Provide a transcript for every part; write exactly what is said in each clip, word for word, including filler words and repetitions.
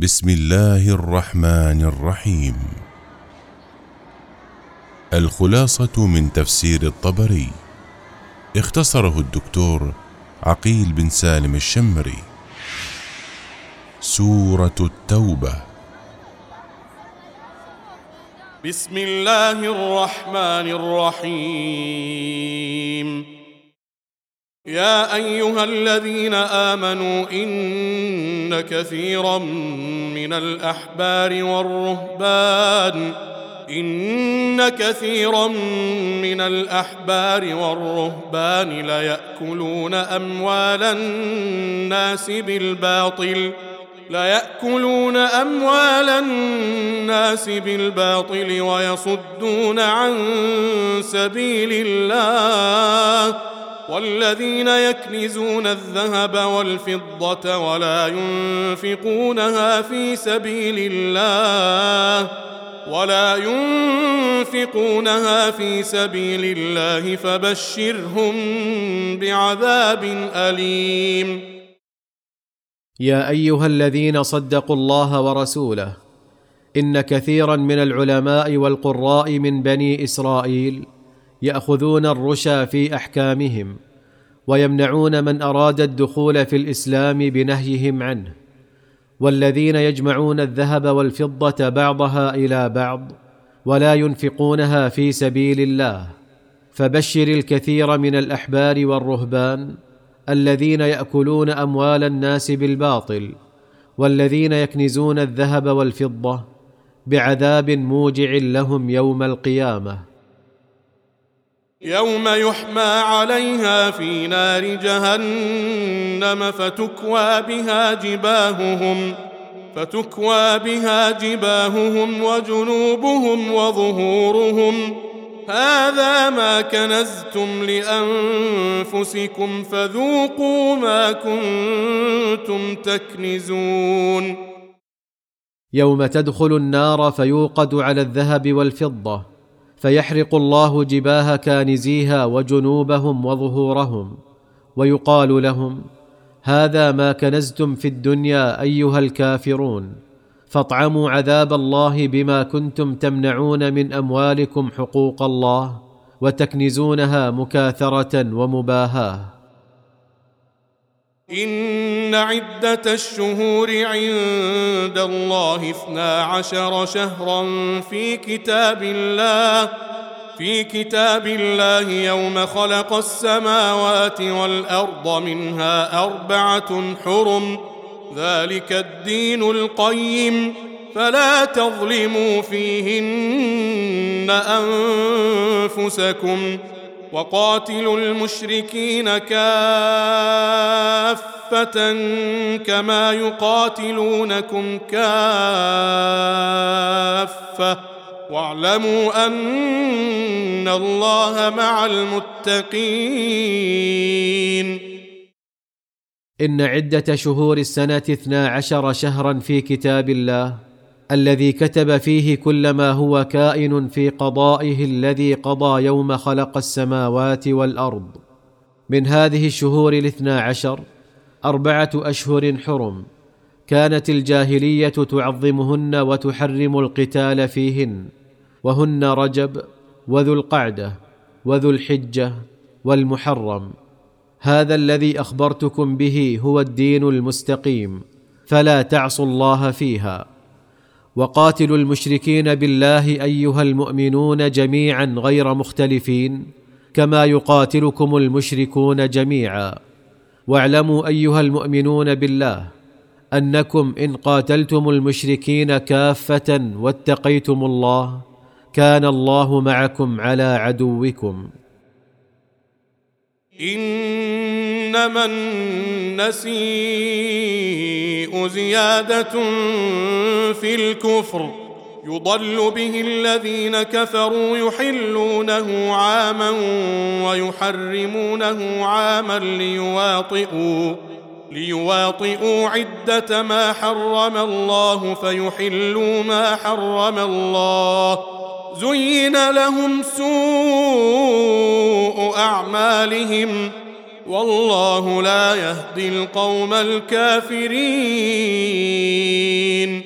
بسم الله الرحمن الرحيم. الخلاصة من تفسير الطبري، اختصره الدكتور عقيل بن سالم الشمري. سورة التوبة. بسم الله الرحمن الرحيم. يا أيها الذين آمنوا إن كثيرا من الأحبار والرهبان إن كثيرا من الأحبار والرهبان ليأكلون أموال الناس بالباطل ليأكلون أموال الناس بالباطل ويصدون عن سبيل الله والذين يكنزون الذهب والفضة ولا ينفقونها في سبيل الله ولا ينفقونها في سبيل الله فبشرهم بعذاب أليم. يا أيها الذين صدقوا الله ورسوله، إن كثيرا من العلماء والقراء من بني إسرائيل يأخذون الرشا في أحكامهم ويمنعون من أراد الدخول في الإسلام بنهيهم عنه، والذين يجمعون الذهب والفضة بعضها إلى بعض ولا ينفقونها في سبيل الله فبشر الكثير من الأحبار والرهبان الذين يأكلون أموال الناس بالباطل والذين يكنزون الذهب والفضة بعذاب موجع لهم يوم القيامة، يوم يحمى عليها في نار جهنم فتكوى بها جباههم فتكوى بها جباههم وجنوبهم وظهورهم هذا ما كنزتم لأنفسكم فذوقوا ما كنتم تكنزون. يوم تدخل النار فيوقد على الذهب والفضة فيحرق الله جباه كانزيها وجنوبهم وظهورهم ويقال لهم: هذا ما كنزتم في الدنيا أيها الكافرون، فاطعموا عذاب الله بما كنتم تمنعون من أموالكم حقوق الله وتكنزونها مكاثرة ومباهاة. إن عدة الشهور عند الله اثنا عشر شهرا في كتاب الله في كتاب الله يوم خلق السماوات والأرض منها أربعة حرم ذلك الدين القيم فلا تظلموا فيهن أنفسكم وقاتلوا المشركين كافة كما يقاتلونكم كافة واعلموا أن الله مع المتقين. إن عدة شهور السنة اثنا عشر شهرا في كتاب الله الذي كتب فيه كل ما هو كائن في قضائه الذي قضى يوم خلق السماوات والأرض. من هذه الشهور الاثنا عشر أربعة أشهر حرم كانت الجاهلية تعظمهن وتحرم القتال فيهن، وهن رجب وذو القعدة وذو الحجة والمحرم. هذا الذي أخبرتكم به هو الدين المستقيم، فلا تعصوا الله فيها. وقاتلوا المشركين بالله أيها المؤمنون جميعا غير مختلفين كما يقاتلكم المشركون جميعا. واعلموا أيها المؤمنون بالله أنكم إن قاتلتم المشركين كافة واتقيتم الله كان الله معكم على عدوكم. إنما النسيء زيادة في الكفر يضل به الذين كفروا يحلونه عاما ويحرمونه عاما ليواطئوا ليواطئوا عدة ما حرم الله فيحلوا ما حرم الله زين لهم سوء أعمالهم والله لا يهدي القوم الكافرين.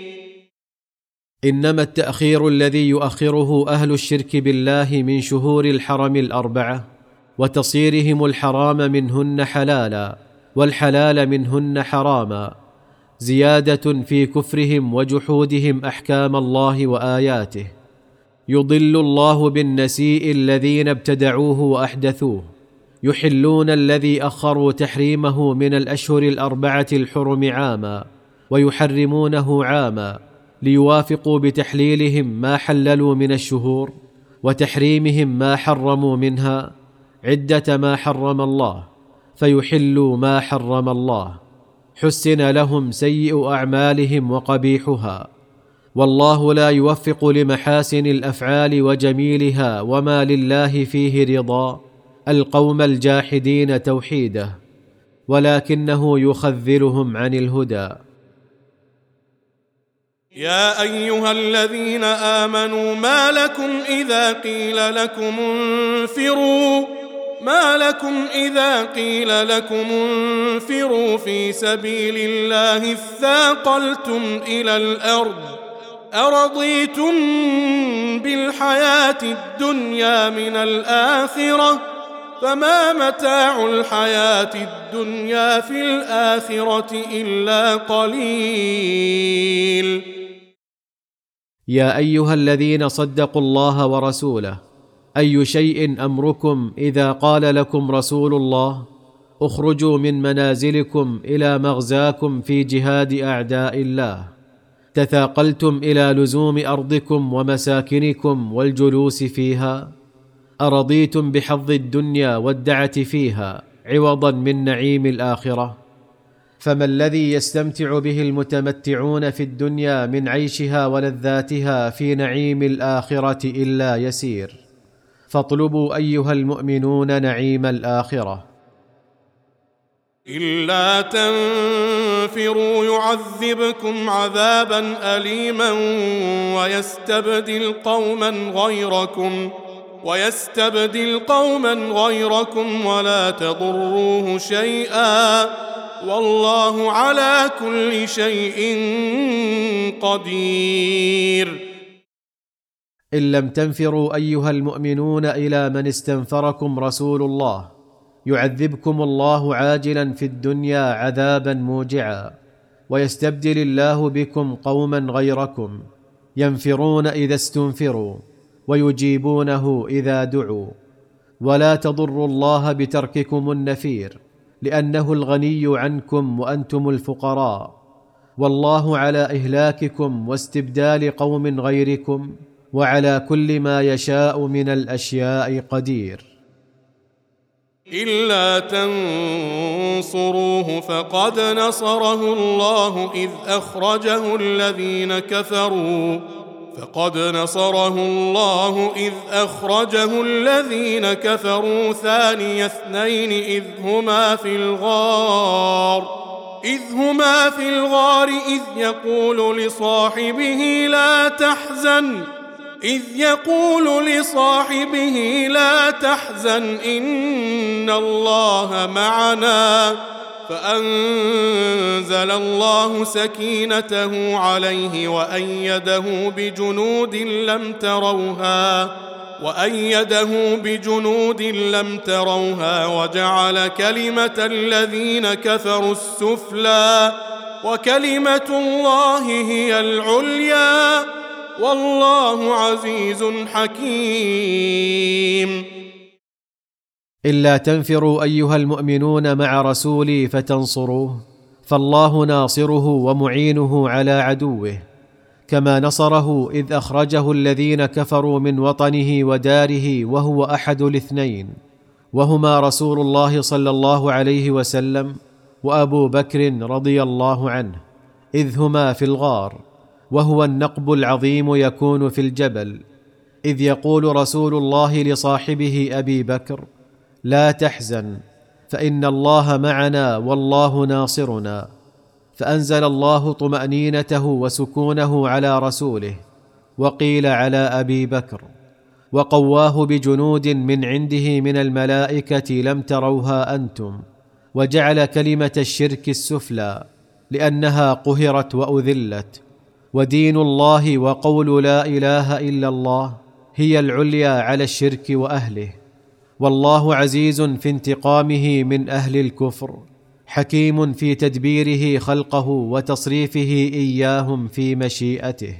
إنما التأخير الذي يؤخره أهل الشرك بالله من شهور الحرم الأربعة وتصيرهم الحرام منهن حلالا والحلال منهن حراما زيادة في كفرهم وجحودهم أحكام الله وآياته. يضل الله بالنسيء الذين ابتدعوه وأحدثوه، يحلون الذي أخروا تحريمه من الأشهر الأربعة الحرم عاما ويحرمونه عاما، ليوافقوا بتحليلهم ما حللوا من الشهور وتحريمهم ما حرموا منها عدة ما حرم الله، فيحلوا ما حرم الله. حسن لهم سيء أعمالهم وقبيحها، والله لا يوفق لمحاسن الأفعال وجميلها وما لله فيه رضا القوم الجاحدين توحيده، ولكنه يخذلهم عن الهدى. يا أيها الذين آمنوا ما لكم إذا قيل لكم انفروا ما لكم إذا قيل لكم انفروا في سبيل الله اثاقلتم إلى الأرض أرضيتم بالحياة الدنيا من الآخرة فما متاع الحياة الدنيا في الآخرة إلا قليل. يا أيها الذين صدقوا الله ورسوله، أي شيء أمركم إذا قال لكم رسول الله اخرجوا من منازلكم إلى مغزاكم في جهاد أعداء الله، تثاقلتم إلى لزوم أرضكم ومساكنكم والجلوس فيها؟ أرضيتم بحظ الدنيا والدعة فيها عوضا من نعيم الآخرة؟ فما الذي يستمتع به المتمتعون في الدنيا من عيشها ولذاتها في نعيم الآخرة إلا يسير. فاطلبوا أيها المؤمنون نعيم الآخرة. إلا تنفروا يعذبكم عذابا أليما ويستبدل قوما غيركم ويستبدل قوما غيركم ولا تضروه شيئا والله على كل شيء قدير. إن لم تنفروا أيها المؤمنون إلى من استنفركم رسول الله يعذبكم الله عاجلا في الدنيا عذابا موجعا، ويستبدل الله بكم قوما غيركم ينفرون إذا استنفروا ويجيبونه إذا دعوا. ولا تضروا الله بترككم النفير، لأنه الغني عنكم وأنتم الفقراء، والله على إهلاككم واستبدال قوم غيركم وعلى كل ما يشاء من الأشياء قدير. إلا تنصروه فقد نصره الله إذ أخرجه الذين كفروا فقد نصره الله إذ أخرجه الذين كفروا ثاني اثنين إذ هما في الغار إذ هما في الغار إذ يقول لصاحبه لا تحزن إذ يقول لصاحبه لا تحزن إن الله معنا فأنزل الله سكينته عليه وأيده بجنود لم تروها وأيده بجنود لم تروها وجعل كلمة الذين كفروا السفلى وكلمة الله هي العليا والله عزيز حكيم. إلا تنفروا أيها المؤمنون مع رسولي فتنصروه فالله ناصره ومعينه على عدوه، كما نصره إذ أخرجه الذين كفروا من وطنه وداره وهو أحد الاثنين، وهما رسول الله صلى الله عليه وسلم وأبو بكر رضي الله عنه، إذ هما في الغار، وهو النقب العظيم يكون في الجبل، إذ يقول رسول الله لصاحبه أبي بكر لا تحزن فإن الله معنا والله ناصرنا، فأنزل الله طمأنينته وسكونه على رسوله، وقيل على أبي بكر، وقواه بجنود من عنده من الملائكة لم تروها أنتم، وجعل كلمة الشرك السفلى لأنها قهرت وأذلت، ودين الله وقول لا اله الا الله هي العليا على الشرك واهله. والله عزيز في انتقامه من اهل الكفر، حكيم في تدبيره خلقه وتصريفه اياهم في مشيئته.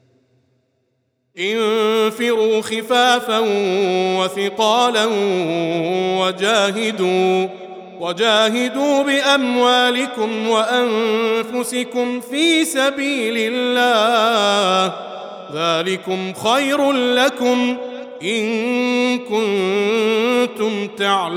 انفروا خفافا وثقالا وجاهدوا وجاهدوا بأموالكم وأنفسكم في سبيل الله، ذلكم خير لكم إن كنتم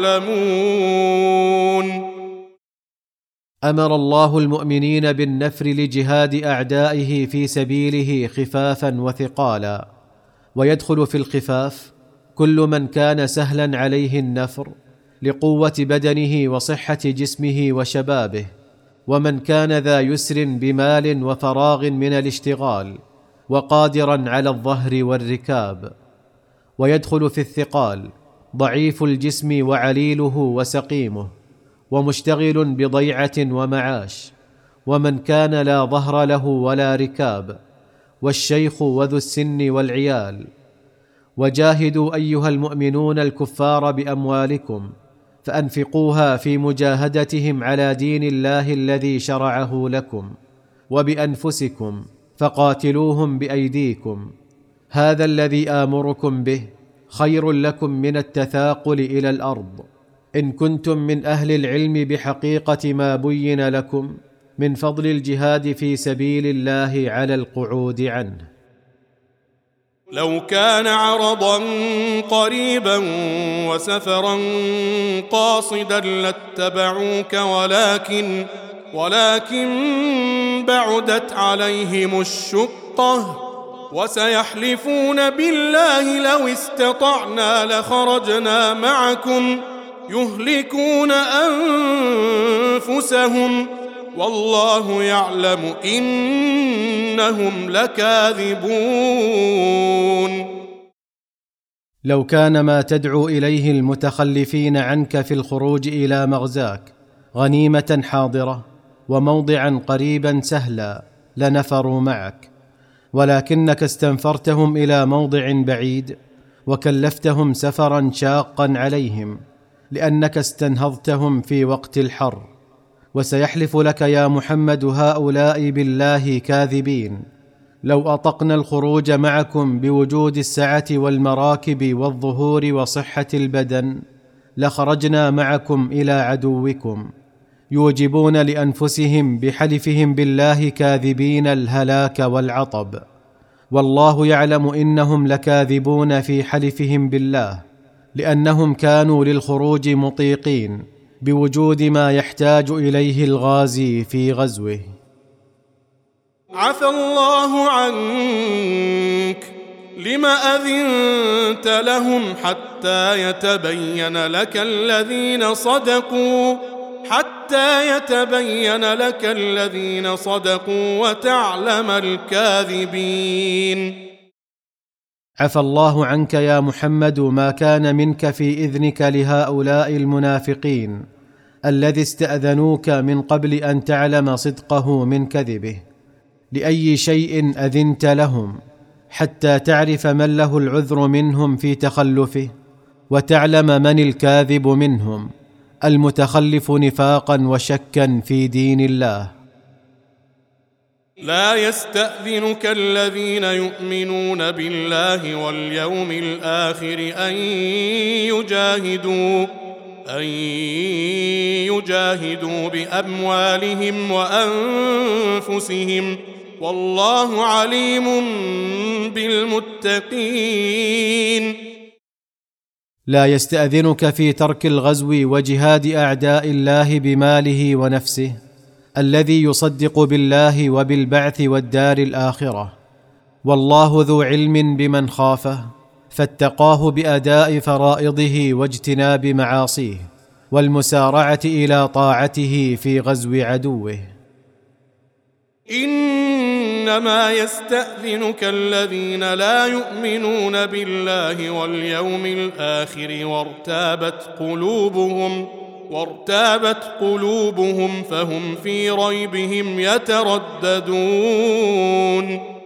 تعلمون. أمر الله المؤمنين بالنفر لجهاد أعدائه في سبيله خفافا وثقالا، ويدخل في الخفاف كل من كان سهلا عليه النفر لقوة بدنه وصحة جسمه وشبابه، ومن كان ذا يسر بمال وفراغ من الاشتغال وقادرا على الظهر والركاب. ويدخل في الثقال ضعيف الجسم وعليله وسقيمه ومشتغل بضيعة ومعاش، ومن كان لا ظهر له ولا ركاب، والشيخ وذو السن والعيال. وجاهدوا أيها المؤمنون الكفار بأموالكم، فأنفقوها في مجاهدتهم على دين الله الذي شرعه لكم، وبأنفسكم فقاتلوهم بأيديكم. هذا الذي آمركم به خير لكم من التثاقل إلى الأرض، إن كنتم من أهل العلم بحقيقة ما بين لكم من فضل الجهاد في سبيل الله على القعود عنه. لو كان عرضا قريبا وسفرا قاصدا لاتبعوك ولكن ولكن بعدت عليهم الشقة، وسيحلفون بالله لو استطعنا لخرجنا معكم يهلكون أنفسهم والله يعلم إنهم لكاذبون. لو كان ما تدعو إليه المتخلفين عنك في الخروج إلى مغزاك غنيمة حاضرة وموضعا قريبا سهلا لنفروا معك، ولكنك استنفرتهم إلى موضع بعيد وكلفتهم سفرا شاقا عليهم لأنك استنهضتهم في وقت الحر. وسيحلف لك يا محمد هؤلاء بالله كاذبين لو أطقنا الخروج معكم بوجود السعة والمراكب والظهور وصحة البدن لخرجنا معكم إلى عدوكم، يوجبون لأنفسهم بحلفهم بالله كاذبين الهلاك والعطب، والله يعلم إنهم لكاذبون في حلفهم بالله، لأنهم كانوا للخروج مطيقين بوجود ما يحتاج إليه الغازي في غزوه. عفى الله عنك لم أذنت لهم حتى يتبين لك الذين صدقوا حتى يتبين لك الذين صدقوا وتعلم الكاذبين. عفى الله عنك يا محمد ما كان منك في إذنك لهؤلاء المنافقين الذي استأذنوك من قبل أن تعلم صدقه من كذبه، لأي شيء أذنت لهم حتى تعرف من له العذر منهم في تخلفه، وتعلم من الكاذب منهم المتخلف نفاقا وشكا في دين الله. لا يستأذنك الذين يؤمنون بالله واليوم الآخر أن يجاهدوا أن يجاهدوا بأموالهم وأنفسهم والله عليم بالمتقين. لا يستأذنك في ترك الغزو وجهاد أعداء الله بماله ونفسه الذي يصدق بالله وبالبعث والدار الآخرة، والله ذو علم بمن خافه فاتقاه بأداء فرائضه واجتناب معاصيه والمسارعة إلى طاعته في غزو عدوه. إنما يستأذنك الذين لا يؤمنون بالله واليوم الآخر وارتابت قلوبهم وارتابت قلوبهم فهم في ريبهم يترددون.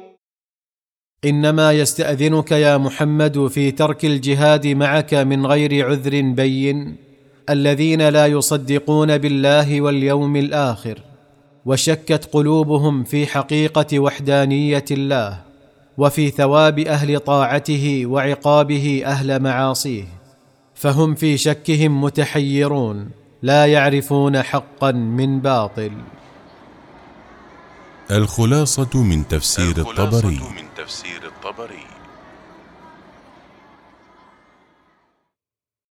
إنما يستأذنك يا محمد في ترك الجهاد معك من غير عذر بين الذين لا يصدقون بالله واليوم الآخر، وشكت قلوبهم في حقيقة وحدانية الله وفي ثواب أهل طاعته وعقابه أهل معاصيه، فهم في شكهم متحيرون لا يعرفون حقا من باطل. الخلاصة من تفسير الخلاصة الطبري. من تفسير الطبري.